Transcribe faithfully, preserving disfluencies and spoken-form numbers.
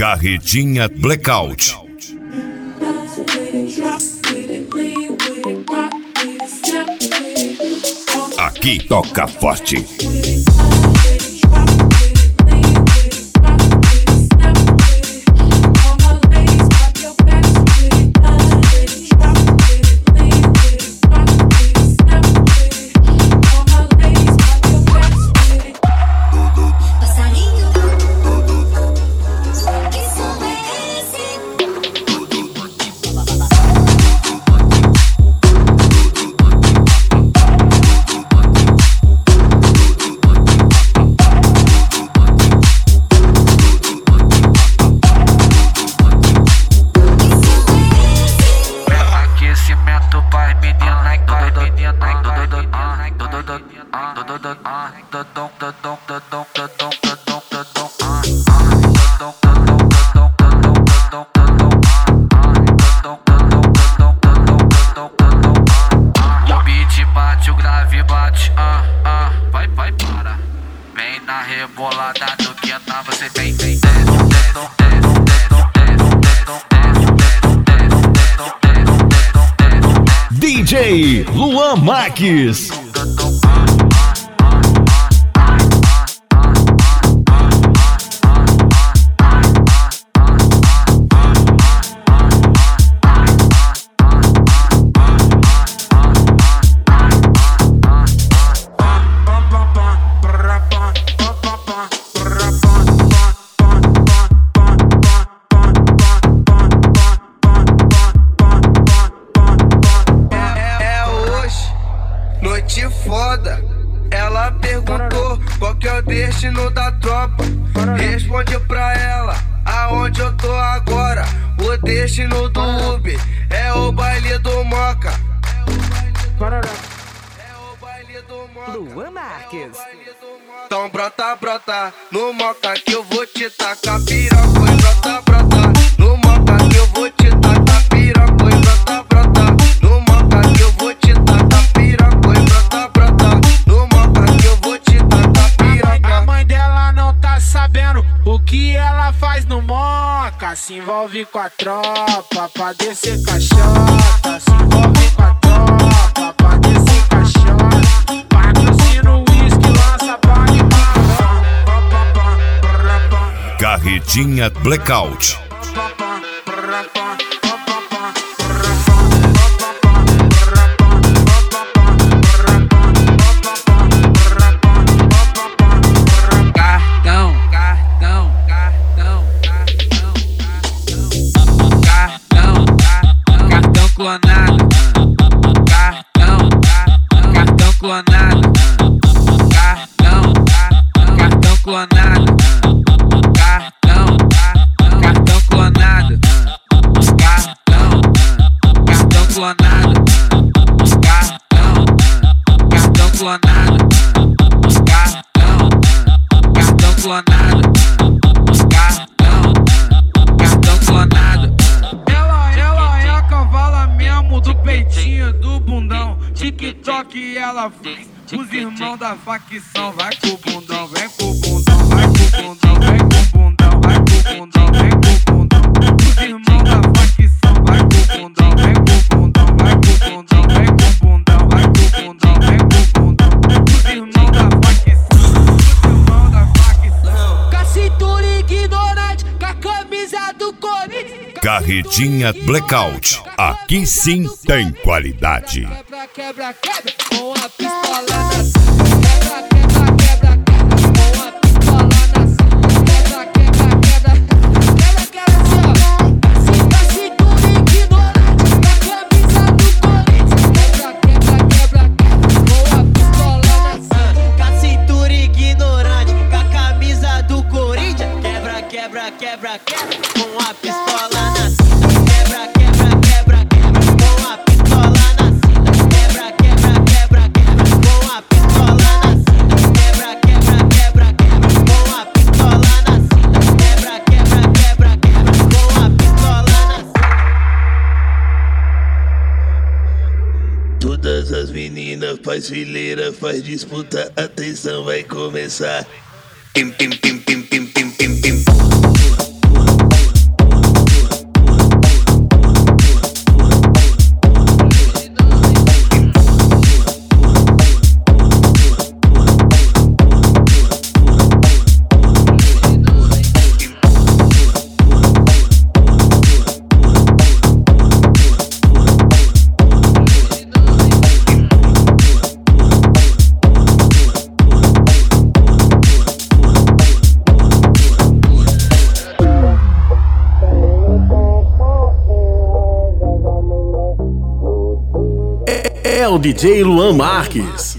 Carretinha Blackout. Aqui toca forte. O beat bate, o grave bate, ah, ah, vai, vai, para. Vem na rebolada do que tá, você vem, vem, D J Luan Marques. Noite foda, ela perguntou qual que é o destino da tropa. Responde pra ela aonde eu tô agora. O destino do Uber é o baile do Moca. É o baile do Moca. Luan Marques. Então brota, brota no Moca que eu vou te tacar piroca. Brota, brota no Moca que eu vou te tacar piroca. Brota, brota no Moca que eu vou te tacar piroca. Brota, brota no Moca que eu vou te tacar piroca. A mãe dela não tá sabendo o que ela faz no Moca. Se envolve com a tropa pra descer caixota. Se envolve com a tropa pra descer caixota. Patrocina o uísque, lança baile. Carretinha Blackout. Cartão, cartão, cartão, cartão, cartão, cartão clonado, cartão, cartão clonado, cartão, cartão clonado, cartão, cartão clonado, cartão, cartão clonado, cartão, cartão clonado, cartão, cartão clonado, cartão, cartão clonado. Ela, ela é a cavala mesmo do peitinho, do bundão. TikTok ela faz os irmãos da facção. Vai com o bundão, vem com o bundão, vai com o bundão, vem com o bundão, vai com o bundão, vem com o bundão. Os irmãos da facção, vai com o bundão, vem com o bundão, vai com o bundão, vem com o bundão, vai com o bundão, vem com o bundão. Os irmãos da facção, os irmãos da facção. Com a cintura ignorante, com a camisa do Corinthians. Carretinha Blackout. Aqui sim tem qualidade. Quebra, quebra, quebra, com a pistola na cinta. Quebra, quebra, quebra, com a pistola na cinta. Quebra, quebra, quebra, quebra, quebra, assim, ó. Cinta, cintura ignorante, com a camisa do Corinthians. Quebra, quebra, quebra, quebra, com a pistola na cinta. Com a cintura ignorante, com a camisa do Corinthians. Quebra, quebra, quebra, quebra, com a pistola na cinta. Quebra, quebra, quebra, quebra, com a pistola na cinta. Quebra, quebra, quebra, quebra, com a pistola na cinta. Quebra, quebra, quebra, quebra, com a pistola na cinta. Quebra, quebra, quebra, quebra, com a pistola na cinta. Todas as meninas faz fileira, faz disputa, atenção vai começar. Pim, pim, pim, pim, pim, pim, pim, pim. Porra, porra, porra. D J Luan Marques.